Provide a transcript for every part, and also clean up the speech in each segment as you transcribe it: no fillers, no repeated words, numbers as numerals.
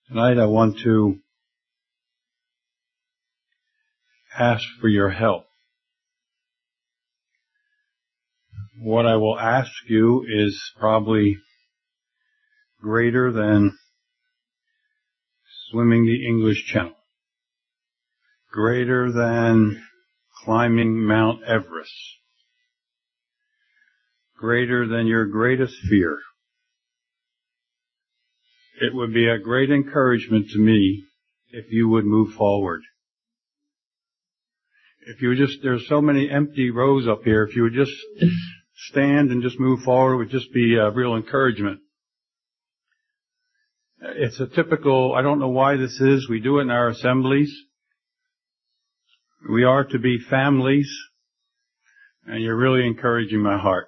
Tonight I want to ask for your help. What I will ask you is probably greater than swimming the English Channel, greater than climbing Mount Everest, greater than your greatest fear. It would be a great encouragement to me if you would move forward. If you would just, there's so many empty rows up here, if you would just stand and just move forward, it would just be a real encouragement. It's a typical, I don't know why this is, we do it in our assemblies. We are to be families, and you're really encouraging my heart.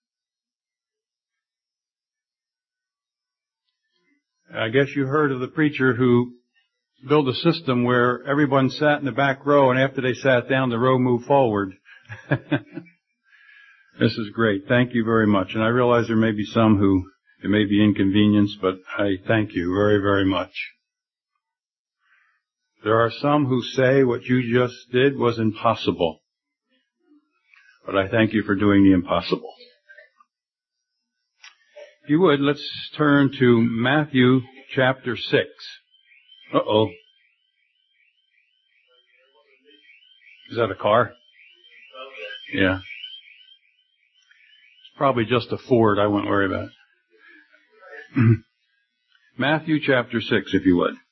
I guess you heard of the preacher who built a system where everyone sat in the back row, and after they sat down, the row moved forward. This is great. Thank you very much. And I realize there may be some who it may be inconvenienced, but I thank you very, very much. There are some who say what you just did was impossible, but I thank you for doing the impossible. If you would, let's turn to Matthew chapter 6. Uh-oh. Is that a car? Yeah. It's probably just a Ford. I wouldn't worry about it. Matthew chapter 6, if you would.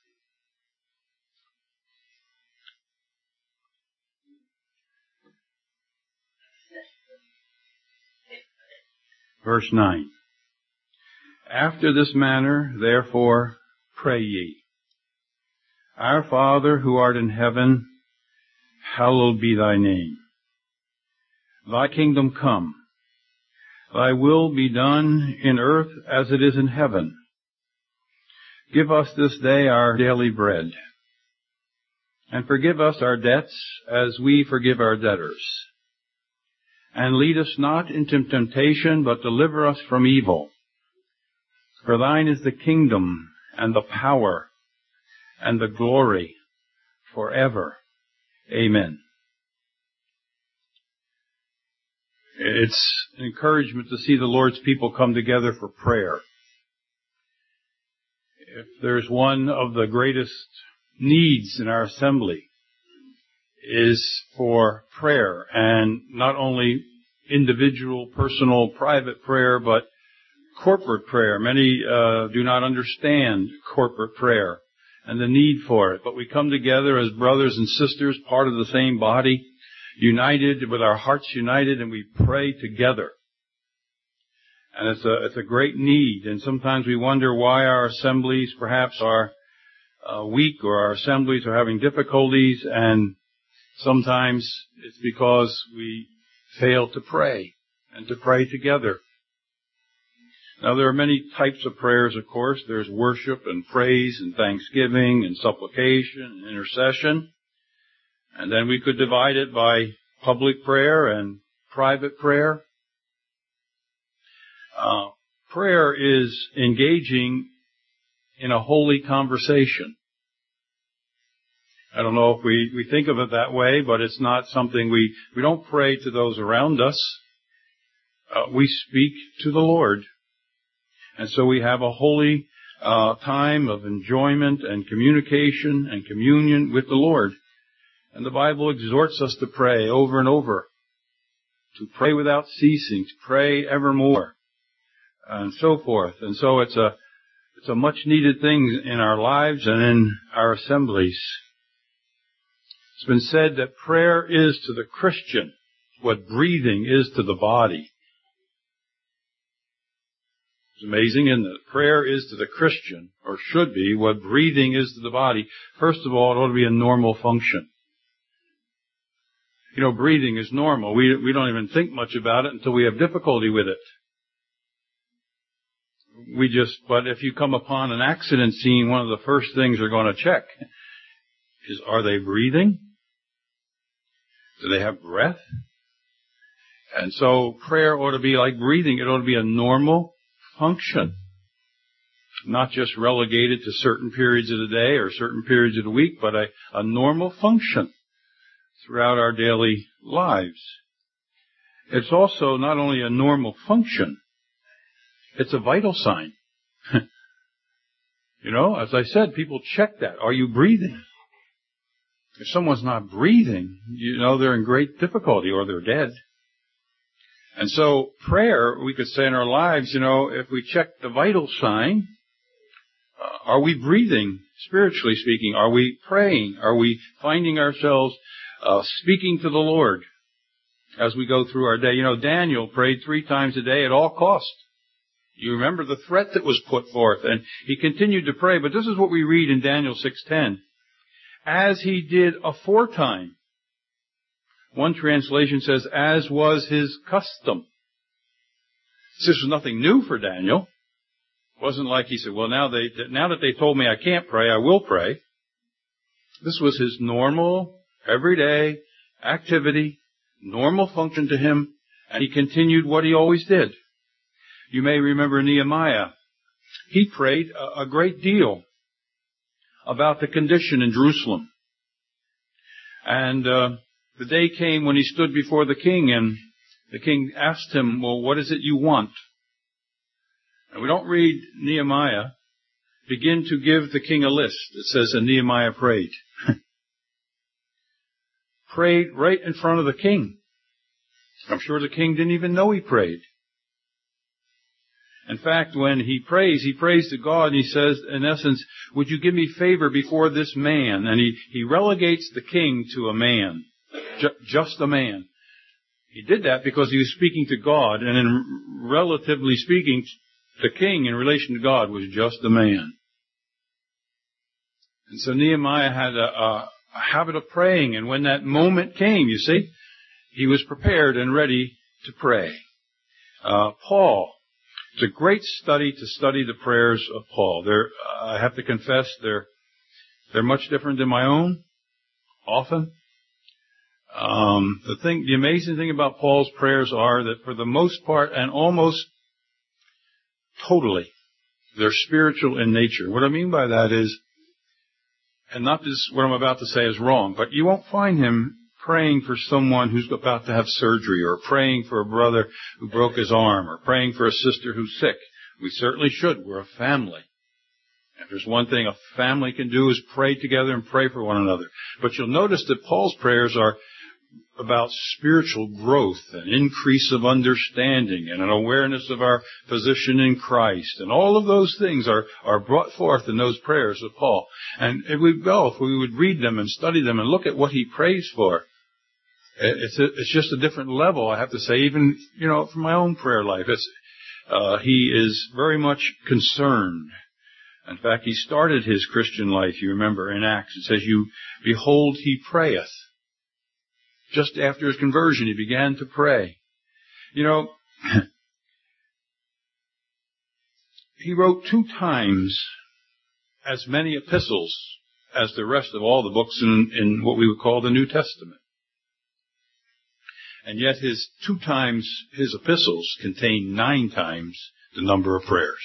Verse 9. After this manner, therefore, pray ye. Our Father, who art in heaven, hallowed be thy name. Thy kingdom come. Thy will be done in earth as it is in heaven. Give us this day our daily bread. And forgive us our debts as we forgive our debtors. And lead us not into temptation, but deliver us from evil. For thine is the kingdom, and the power, and the glory, forever. Amen. It's an encouragement to see the Lord's people come together for prayer. If there's one of the greatest needs in our assembly, is for prayer, and not only individual, personal, private prayer, but corporate prayer. Many do not understand corporate prayer and the need for it. But we come together as brothers and sisters, part of the same body, united, with our hearts united, and we pray together. And it's a great need. And sometimes we wonder why our assemblies perhaps are weak, or our assemblies are having difficulties. And sometimes it's because we fail to pray and to pray together. Now, there are many types of prayers, of course. There's worship and praise and thanksgiving and supplication and intercession. And then we could divide it by public prayer and private prayer. Prayer is engaging in a holy conversation. I don't know if we think of it that way, but it's not something we don't pray to those around us. We speak to the Lord. And so we have a holy time of enjoyment and communication and communion with the Lord. And the Bible exhorts us to pray over and over, to pray without ceasing, to pray evermore, and so forth. And so it's a much needed thing in our lives and in our assemblies. It's been said that prayer is to the Christian what breathing is to the body. It's amazing, isn't it? Prayer is to the Christian, or should be, what breathing is to the body. First of all, it ought to be a normal function. You know, breathing is normal. We don't even think much about it until we have difficulty with it. But if you come upon an accident scene, one of the first things they're going to check is, are they breathing? Do they have breath? And so prayer ought to be like breathing. It ought to be a normal function. not just relegated to certain periods of the day or certain periods of the week, but a normal function throughout our daily lives. It's also not only a normal function, it's a vital sign. You know, as I said, people check that. Are you breathing? If someone's not breathing, you know they're in great difficulty or they're dead. And so prayer, we could say in our lives, you know, if we check the vital sign, are we breathing, spiritually speaking? Are we praying? Are we finding ourselves speaking to the Lord as we go through our day? You know, Daniel prayed 3 times a day at all costs. You remember the threat that was put forth, and he continued to pray. But this is what we read in Daniel 6:10. As he did aforetime. One translation says, as was his custom. This was nothing new for Daniel. It wasn't like he said, well, now that they told me I can't pray, I will pray. This was his normal, everyday activity, normal function to him, and he continued what he always did. You may remember Nehemiah. He prayed a great deal about the condition in Jerusalem. And the day came when he stood before the king, and the king asked him, well, what is it you want? And we don't read Nehemiah begin to give the king a list. It says, and Nehemiah prayed. Prayed right in front of the king. I'm sure the king didn't even know he prayed. In fact, when he prays to God, and he says, in essence, would you give me favor before this man? And he relegates the king to a man, just a man. He did that because he was speaking to God, and in relatively speaking, the king in relation to God was just a man. And so Nehemiah had a habit of praying, and when that moment came, you see, he was prepared and ready to pray. Paul. It's a great study to study the prayers of Paul. I have to confess, they're much different than my own, often. The amazing thing about Paul's prayers are that for the most part and almost totally, they're spiritual in nature. What I mean by that is, and not this, what I'm about to say is wrong, but you won't find him praying for someone who's about to have surgery, or praying for a brother who broke his arm, or praying for a sister who's sick. We certainly should. We're a family. If there's one thing a family can do is pray together and pray for one another. But you'll notice that Paul's prayers are about spiritual growth and increase of understanding and an awareness of our position in Christ. And all of those things are brought forth in those prayers of Paul. And if we would read them and study them and look at what he prays for, it's just a different level, I have to say, even, you know, from my own prayer life. He is very much concerned. In fact, he started his Christian life, you remember, in Acts. It says, behold, he prayeth. Just after his conversion, he began to pray. You know, he wrote 2 times as many epistles as the rest of all the books in what we would call the New Testament. And yet his 2 times his epistles contain 9 times the number of prayers.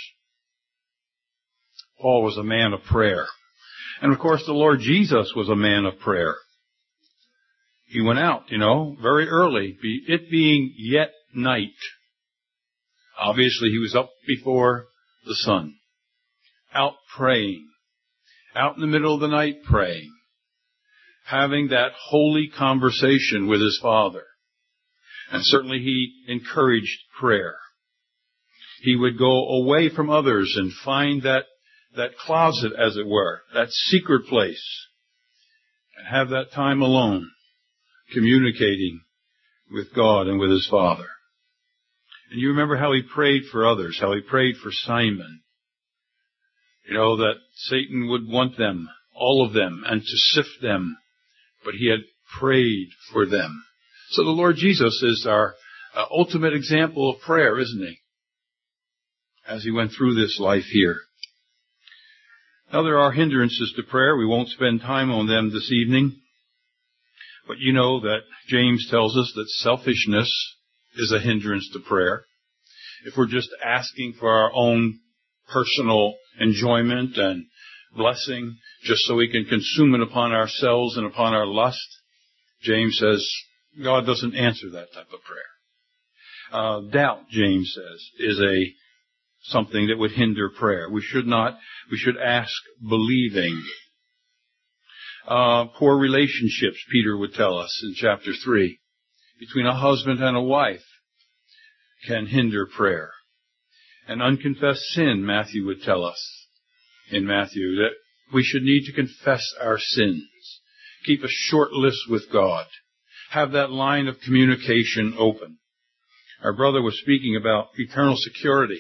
Paul was a man of prayer. And of course the Lord Jesus was a man of prayer. He went out, you know, very early, it being yet night. Obviously he was up before the sun, out praying, out in the middle of the night praying, having that holy conversation with his Father. And certainly he encouraged prayer. He would go away from others and find that closet, as it were, that secret place, and have that time alone, communicating with God and with his Father. And you remember how he prayed for others, how he prayed for Simon. You know, that Satan would want them, all of them, and to sift them, but he had prayed for them. So the Lord Jesus is our ultimate example of prayer, isn't he? As he went through this life here. Now there are hindrances to prayer. We won't spend time on them this evening. But you know that James tells us that selfishness is a hindrance to prayer. If we're just asking for our own personal enjoyment and blessing just so we can consume it upon ourselves and upon our lust. James says God doesn't answer that type of prayer. Doubt, James says, is something that would hinder prayer. We should ask believing. Poor relationships, Peter would tell us in chapter 3, between a husband and a wife can hinder prayer. And unconfessed sin, Matthew would tell us in Matthew, that we should need to confess our sins, keep a short list with God, have that line of communication open. Our brother was speaking about eternal security.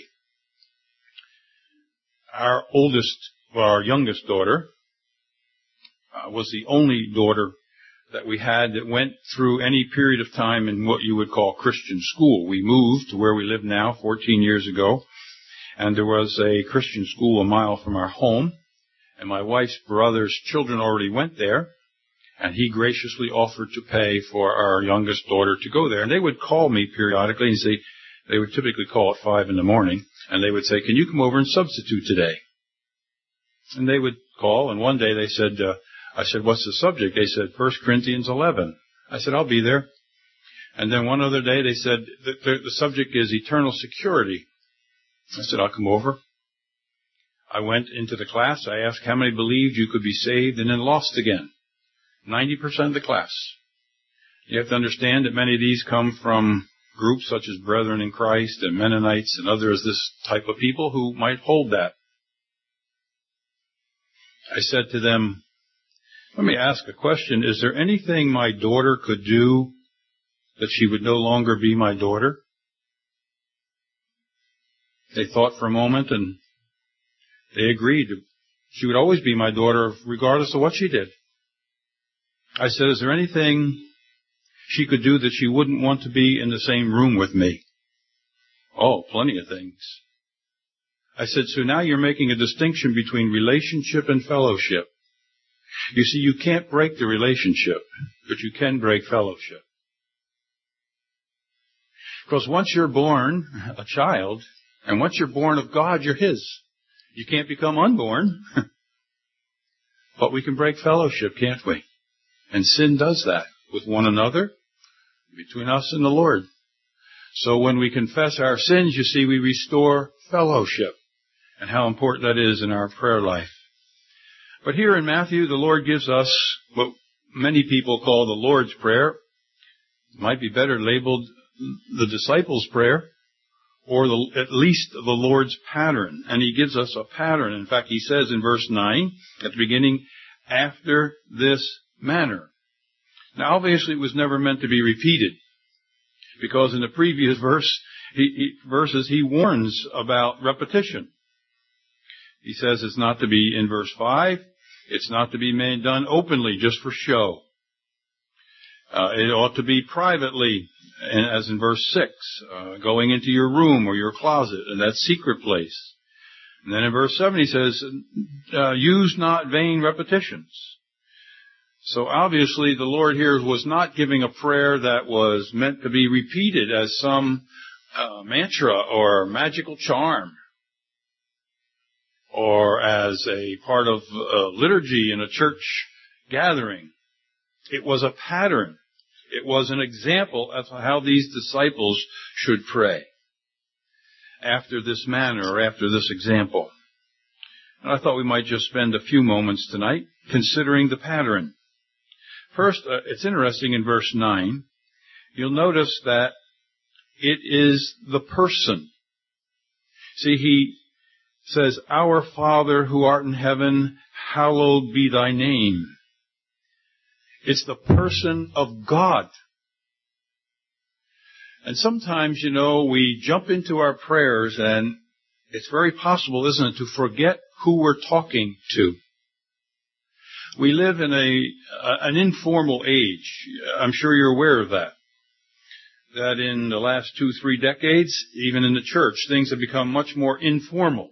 Our youngest daughter was the only daughter that we had that went through any period of time in what you would call Christian school. We moved to where we live now 14 years ago, and there was a Christian school a mile from our home, and my wife's brother's children already went there, and he graciously offered to pay for our youngest daughter to go there. And they would call me periodically and say, they would typically call at 5 in the morning, and they would say, can you come over and substitute today? And they would call, and one day they said, I said, what's the subject? They said, 1 Corinthians 11. I said, I'll be there. And then one other day they said, the subject is eternal security. I said, I'll come over. I went into the class. I asked how many believed you could be saved and then lost again. 90% of the class. You have to understand that many of these come from groups such as Brethren in Christ and Mennonites and others, this type of people who might hold that. I said to them, let me ask a question. Is there anything my daughter could do that she would no longer be my daughter? They thought for a moment and they agreed. She would always be my daughter regardless of what she did. I said, is there anything she could do that she wouldn't want to be in the same room with me? Oh, plenty of things. I said, so now you're making a distinction between relationship and fellowship. You see, you can't break the relationship, but you can break fellowship. Because once you're born a child, and once you're born of God, you're His. You can't become unborn. But we can break fellowship, can't we? And sin does that with one another, between us and the Lord. So when we confess our sins, you see, we restore fellowship, and how important that is in our prayer life. But here in Matthew, the Lord gives us what many people call the Lord's Prayer. It might be better labeled the disciples' prayer, or at least the Lord's pattern. And He gives us a pattern. In fact, He says in verse 9, at the beginning, after this manner. Now, obviously, it was never meant to be repeated, because in the previous verses, He warns about repetition. He says it's not to be, in verse 5, it's not to be done openly, just for show. It ought to be privately, as in verse 6, going into your room or your closet, and that secret place. And then in verse 7 he says, use not vain repetitions. So obviously the Lord here was not giving a prayer that was meant to be repeated as some mantra or magical charm, or as a part of liturgy in a church gathering. It was a pattern. It was an example of how these disciples should pray. After this manner, or after this example. And I thought we might just spend a few moments tonight considering the pattern. First, it's interesting in verse 9, you'll notice that it is the person. See, He says, Our Father who art in heaven, hallowed be thy name. It's the person of God. And sometimes, we jump into our prayers and it's very possible, isn't it, to forget who we're talking to. We live in an informal age. I'm sure you're aware of that. That in the last 2-3 decades, even in the church, things have become much more informal.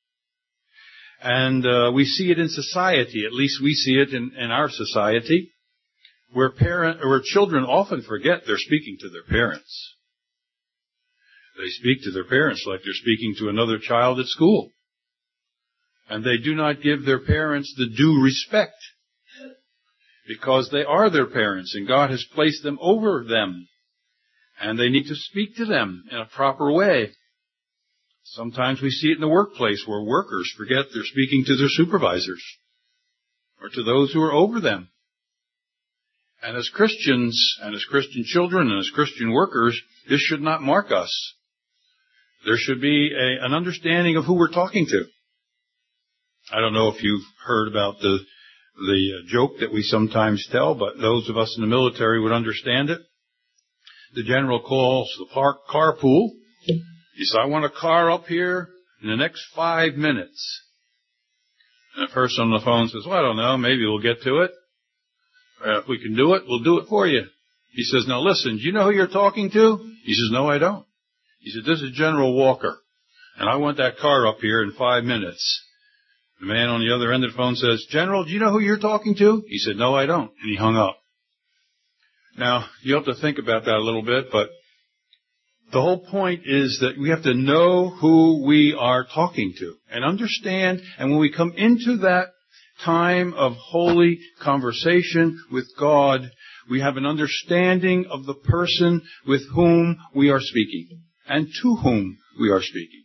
And we see it in society, at least we see it in our society, where children often forget they're speaking to their parents. They speak to their parents like they're speaking to another child at school. And they do not give their parents the due respect because they are their parents and God has placed them over them. And they need to speak to them in a proper way. Sometimes we see it in the workplace where workers forget they're speaking to their supervisors or to those who are over them. And as Christians, and as Christian children, and as Christian workers, this should not mark us. There should be an understanding of who we're talking to. I don't know if you've heard about the joke that we sometimes tell, but those of us in the military would understand it. The general calls the carpool. He says, I want a car up here in the next 5 minutes. And the person on the phone says, well, I don't know, maybe we'll get to it. If we can do it, we'll do it for you. He says, now listen, do you know who you're talking to? He says, no, I don't. He said, this is General Walker, and I want that car up here in 5 minutes. The man on the other end of the phone says, General, do you know who you're talking to? He said, no, I don't. And he hung up. Now, you have to think about that a little bit, but the whole point is that we have to know who we are talking to and understand. And when we come into that time of holy conversation with God, we have an understanding of the person with whom we are speaking and to whom we are speaking.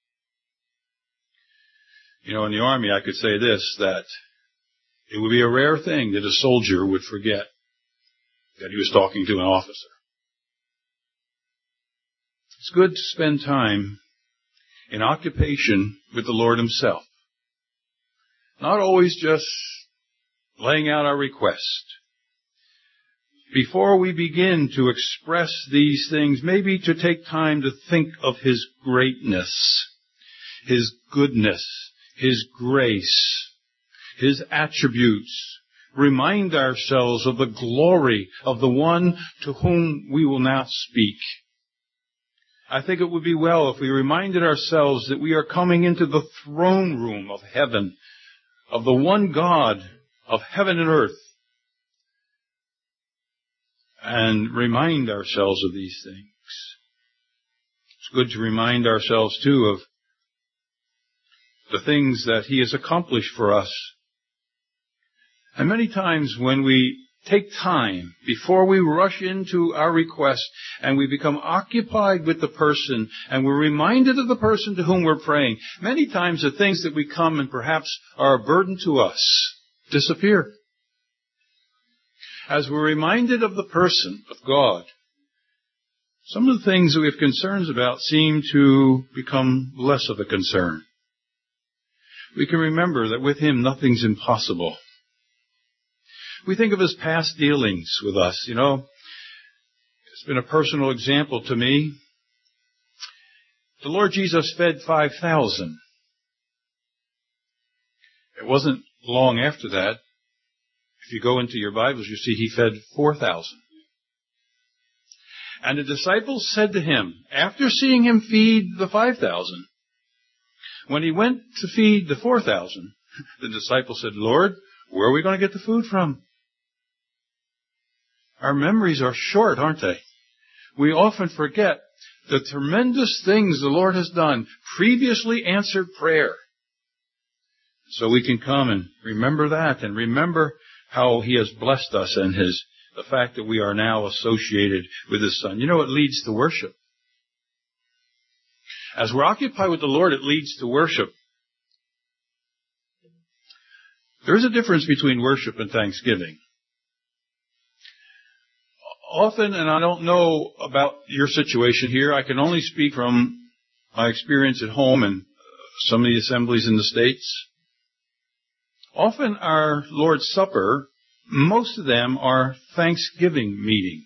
You know, in the Army, I could say this, that it would be a rare thing that a soldier would forget that he was talking to an officer. It's good to spend time in occupation with the Lord Himself. Not always just laying out our request. Before we begin to express these things, maybe to take time to think of His greatness, His goodness, His grace, His attributes. Remind ourselves of the glory of the one to whom we will now speak. I think it would be well if we reminded ourselves that we are coming into the throne room of heaven, of the one God of heaven and earth, and remind ourselves of these things. It's good to remind ourselves, too, of the things that He has accomplished for us. And many times when we take time before we rush into our request and we become occupied with the person and we're reminded of the person to whom we're praying, many times the things that we come and perhaps are a burden to us disappear. As we're reminded of the person of God, some of the things that we have concerns about seem to become less of a concern. We can remember that with Him nothing's impossible. We think of His past dealings with us. You know, it's been a personal example to me. The Lord Jesus fed 5,000. It wasn't long after that. If you go into your Bibles, you see He fed 4,000. And the disciples said to Him, after seeing Him feed the 5,000, when He went to feed the 4,000, the disciples said, Lord, where are we going to get the food from? Our memories are short, aren't they? We often forget the tremendous things the Lord has done, previously answered prayer. So we can come and remember that and remember how He has blessed us and the fact that we are now associated with His Son. You know, it leads to worship. As we're occupied with the Lord, it leads to worship. There is a difference between worship and thanksgiving. Often, and I don't know about your situation here, I can only speak from my experience at home and some of the assemblies in the States. Often our Lord's Supper, most of them are Thanksgiving meetings.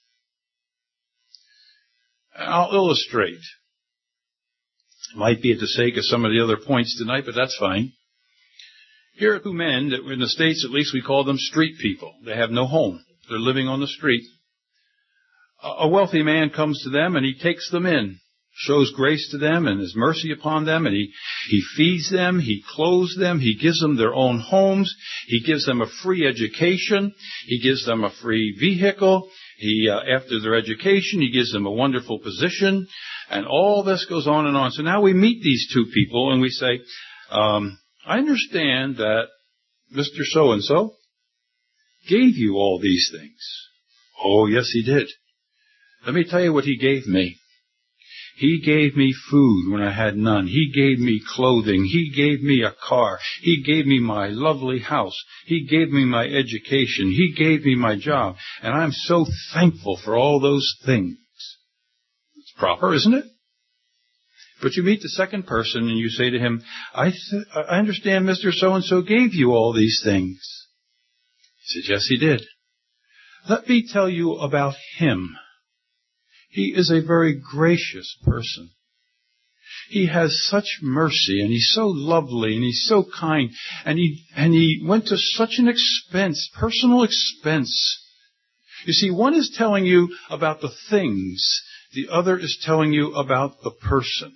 I'll illustrate. It might be at the sake of some of the other points tonight, but that's fine. Here are two men that in the States, at least we call them street people. They have no home. They're living on the street. A wealthy man comes to them and he takes them in, shows grace to them and His mercy upon them, and he feeds them, He clothes them, He gives them their own homes, He gives them a free education, He gives them a free vehicle, after their education, He gives them a wonderful position, and all this goes on and on. So now we meet these two people and we say, I understand that Mr. So-and-so gave you all these things. Oh, yes, he did. Let me tell you what he gave me. He gave me food when I had none. He gave me clothing. He gave me a car. He gave me my lovely house. He gave me my education. He gave me my job. And I'm so thankful for all those things. It's proper, isn't it? But you meet the second person and you say to him, I understand Mr. So-and-so gave you all these things. He says, yes, he did. Let me tell you about him. He is a very gracious person. He has such mercy, and he's so lovely, and he's so kind, and he went to such an expense, personal expense. You see, one is telling you about the things, the other is telling you about the person.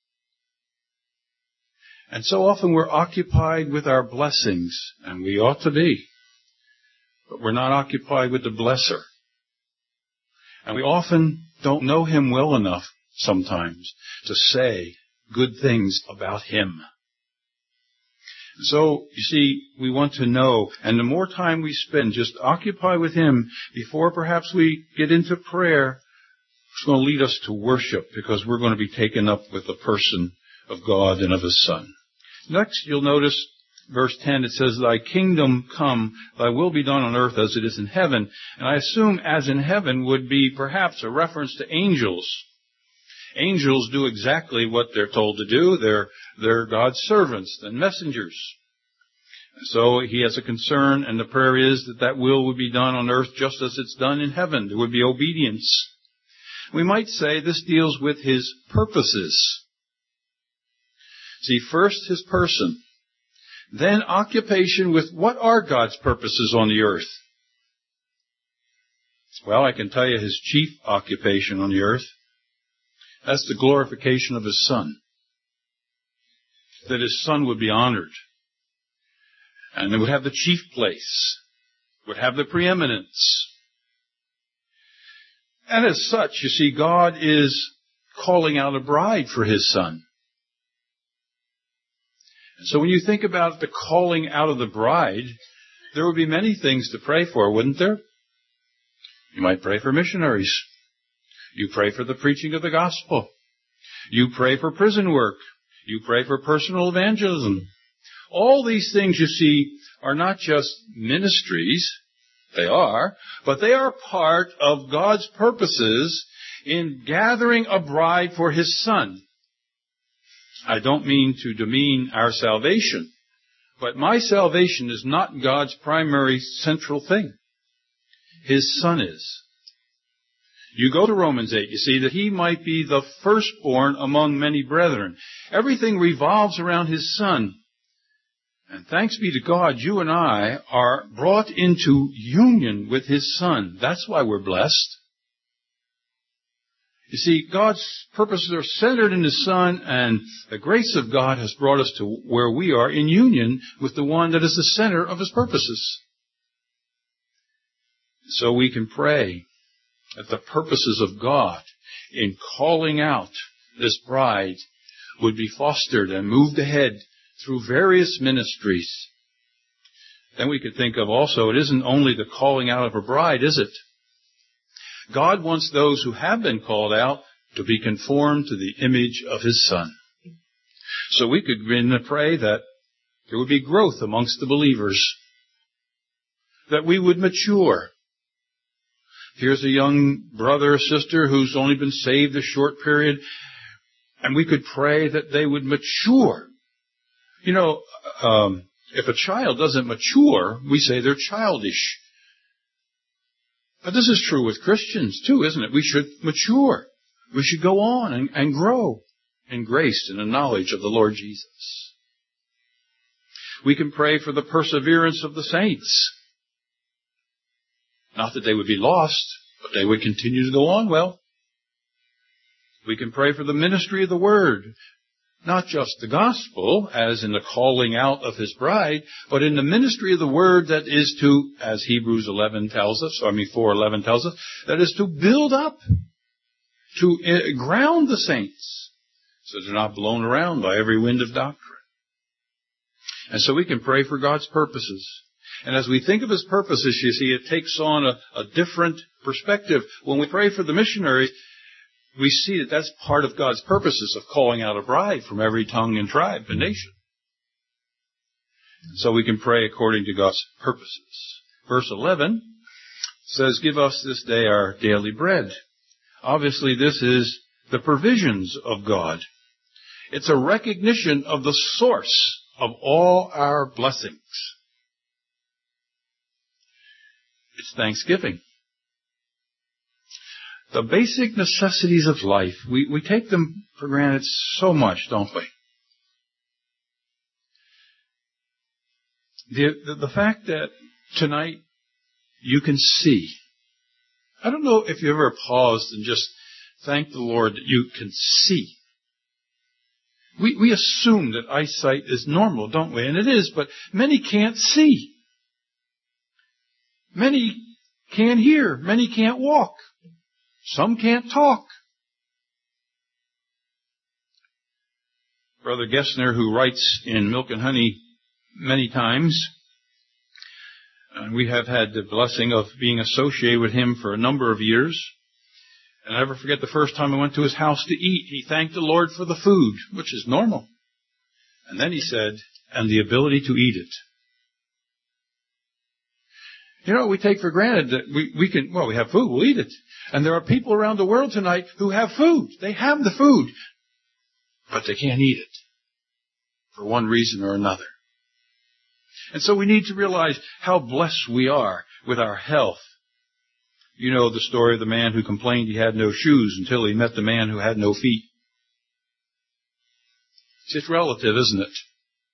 And so often we're occupied with our blessings, and we ought to be, but we're not occupied with the blesser. And we often don't know him well enough sometimes to say good things about him. So, you see, we want to know, and the more time we spend just occupied with him before perhaps we get into prayer, it's going to lead us to worship because we're going to be taken up with the person of God and of his Son. Next, you'll notice verse 10, it says, thy kingdom come, thy will be done on earth as it is in heaven. And I assume as in heaven would be perhaps a reference to angels. Angels do exactly what they're told to do. They're God's servants and messengers. And so he has a concern, and the prayer is that that will would be done on earth just as it's done in heaven. There would be obedience. We might say this deals with his purposes. See, first his person. Then occupation with what are God's purposes on the earth? Well, I can tell you his chief occupation on the earth. That's the glorification of his Son. That his Son would be honored. And it would have the chief place. Would have the preeminence. And as such, you see, God is calling out a bride for his Son. So when you think about the calling out of the bride, there would be many things to pray for, wouldn't there? You might pray for missionaries. You pray for the preaching of the gospel. You pray for prison work. You pray for personal evangelism. All these things, you see, are not just ministries. They are, but they are part of God's purposes in gathering a bride for his Son. I don't mean to demean our salvation, but my salvation is not God's primary central thing. His Son is. You go to Romans 8, you see that he might be the firstborn among many brethren. Everything revolves around his Son. And thanks be to God, you and I are brought into union with his Son. That's why we're blessed. You see, God's purposes are centered in his Son, and the grace of God has brought us to where we are in union with the one that is the center of his purposes. So we can pray that the purposes of God in calling out this bride would be fostered and moved ahead through various ministries. Then we could think of also, it isn't only the calling out of a bride, is it? God wants those who have been called out to be conformed to the image of his Son. So we could begin to pray that there would be growth amongst the believers, that we would mature. Here's a young brother or sister who's only been saved a short period, and we could pray that they would mature. You know, if a child doesn't mature, we say they're childish. But this is true with Christians too, isn't it? We should mature. We should go on and grow in grace and in knowledge of the Lord Jesus. We can pray for the perseverance of the saints. Not that they would be lost, but they would continue to go on well. We can pray for the ministry of the Word. Not just the gospel, as in the calling out of his bride, but in the ministry of the word that is to, as Hebrews 11 tells us, 4:11 tells us, that is to build up, to ground the saints, so they're not blown around by every wind of doctrine. And so we can pray for God's purposes. And as we think of His purposes, you see, it takes on a different perspective. When we pray for the missionary, we see that that's part of God's purposes of calling out a bride from every tongue and tribe and nation. So we can pray according to God's purposes. Verse 11 says, give us this day our daily bread. Obviously, this is the provisions of God. It's a recognition of the source of all our blessings. It's thanksgiving. The basic necessities of life, we take them for granted so much, don't we? The fact that tonight you can see. I don't know if you ever paused and just thanked the Lord that you can see. We assume that eyesight is normal, don't we? And it is, but many can't see. Many can't hear. Many can't walk. Some can't talk. Brother Gessner, who writes in Milk and Honey many times, and we have had the blessing of being associated with him for a number of years. And I never forget the first time I went to his house to eat. He thanked the Lord for the food, which is normal. And then he said, and the ability to eat it. You know, we take for granted that we have food, we'll eat it. And there are people around the world tonight who have food. They have the food, but they can't eat it for one reason or another. And so we need to realize how blessed we are with our health. You know the story of the man who complained he had no shoes until he met the man who had no feet. It's just relative, isn't it?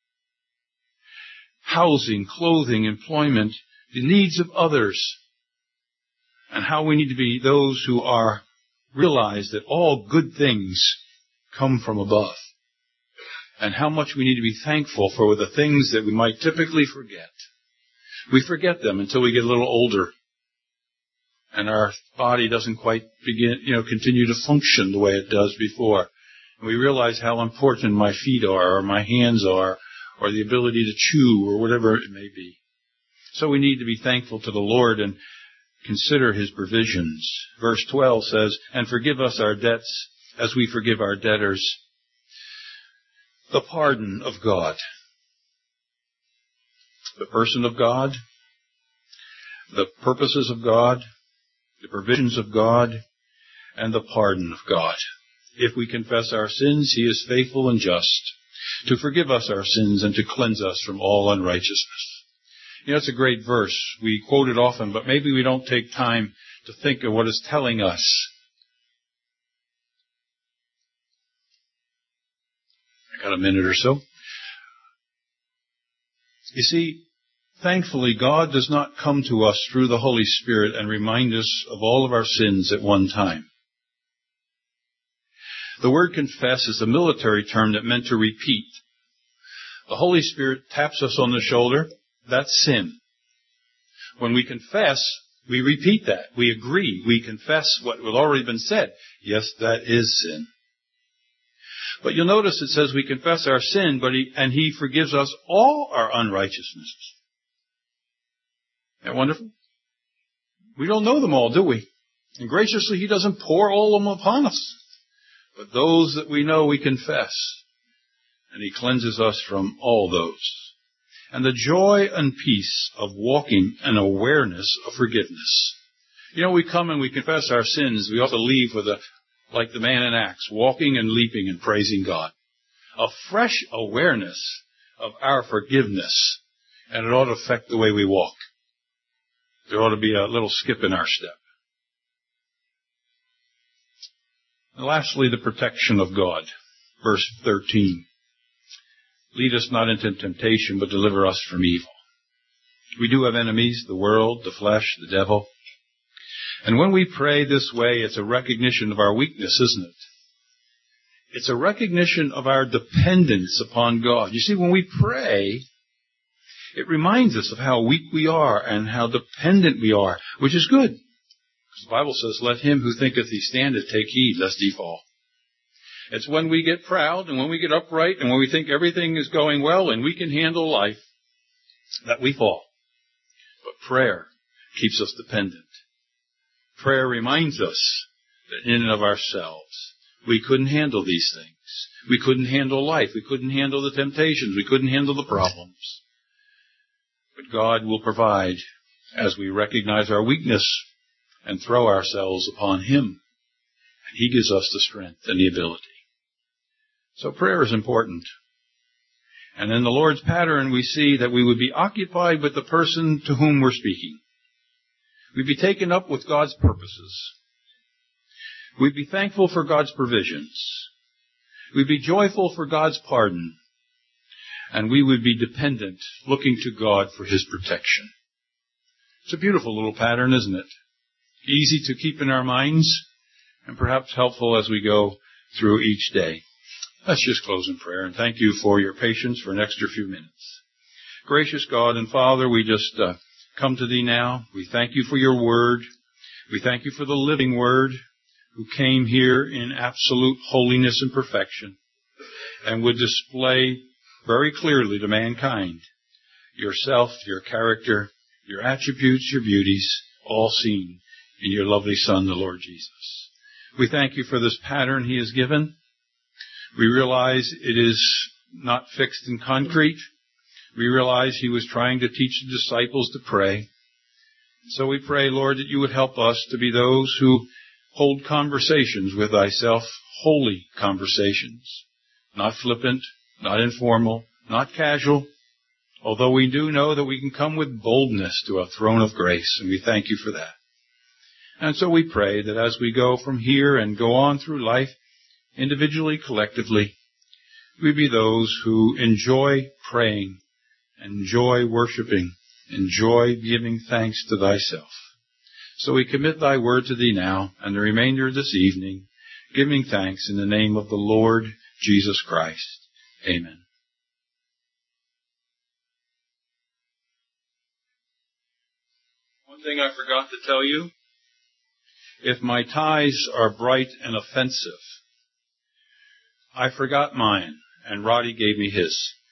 Housing, clothing, employment, the needs of others, and how we need to be those who realize that all good things come from above. And how much we need to be thankful for the things that we might typically forget. We forget them until we get a little older. And our body doesn't quite continue to function the way it does before. And we realize how important my feet are, or my hands are, or the ability to chew, or whatever it may be. So we need to be thankful to the Lord and consider His provisions. Verse 12 says, and forgive us our debts as we forgive our debtors. The pardon of God. The person of God. The purposes of God. The provisions of God. And the pardon of God. If we confess our sins, He is faithful and just to forgive us our sins and to cleanse us from all unrighteousness. You know, it's a great verse. We quote it often, but maybe we don't take time to think of what it's telling us. I got a minute or so. You see, thankfully, God does not come to us through the Holy Spirit and remind us of all of our sins at one time. The word confess is a military term that meant to repeat. The Holy Spirit taps us on the shoulder. That's sin. When we confess, we repeat that. We agree. We confess what has already been said. Yes, that is sin. But you'll notice it says we confess our sin, and He forgives us all our unrighteousnesses. Isn't that wonderful? We don't know them all, do we? And graciously, He doesn't pour all of them upon us. But those that we know, we confess. And He cleanses us from all those. And the joy and peace of walking in awareness of forgiveness. You know, we come and we confess our sins. We ought to leave with like the man in Acts, walking and leaping and praising God. A fresh awareness of our forgiveness. And it ought to affect the way we walk. There ought to be a little skip in our step. And lastly, the protection of God. Verse 13. Lead us not into temptation, but deliver us from evil. We do have enemies, the world, the flesh, the devil. And when we pray this way, it's a recognition of our weakness, isn't it? It's a recognition of our dependence upon God. You see, when we pray, it reminds us of how weak we are and how dependent we are, which is good. The Bible says, let him who thinketh he standeth take heed lest he fall. It's when we get proud and when we get upright and when we think everything is going well and we can handle life that we fall. But prayer keeps us dependent. Prayer reminds us that in and of ourselves, we couldn't handle these things. We couldn't handle life. We couldn't handle the temptations. We couldn't handle the problems. But God will provide as we recognize our weakness and throw ourselves upon Him. And He gives us the strength and the ability. So prayer is important. And in the Lord's pattern, we see that we would be occupied with the person to whom we're speaking. We'd be taken up with God's purposes. We'd be thankful for God's provisions. We'd be joyful for God's pardon. And we would be dependent, looking to God for His protection. It's a beautiful little pattern, isn't it? Easy to keep in our minds, and perhaps helpful as we go through each day. Let's just close in prayer, and thank you for your patience for an extra few minutes. Gracious God and Father, we just come to Thee now. We thank You for Your Word. We thank You for the living Word who came here in absolute holiness and perfection and would display very clearly to mankind Yourself, Your character, Your attributes, Your beauties, all seen in Your lovely Son, the Lord Jesus. We thank You for this pattern He has given. We realize it is not fixed in concrete. We realize He was trying to teach the disciples to pray. So we pray, Lord, that You would help us to be those who hold conversations with Thyself, holy conversations, not flippant, not informal, not casual, although we do know that we can come with boldness to a throne of grace, and we thank You for that. And so we pray that as we go from here and go on through life, individually, collectively, we be those who enjoy praying, enjoy worshiping, enjoy giving thanks to Thyself. So we commit Thy word to Thee now and the remainder of this evening, giving thanks in the name of the Lord Jesus Christ. Amen. One thing I forgot to tell you, if my ties are bright and offensive, I forgot mine, and Roddy gave me his.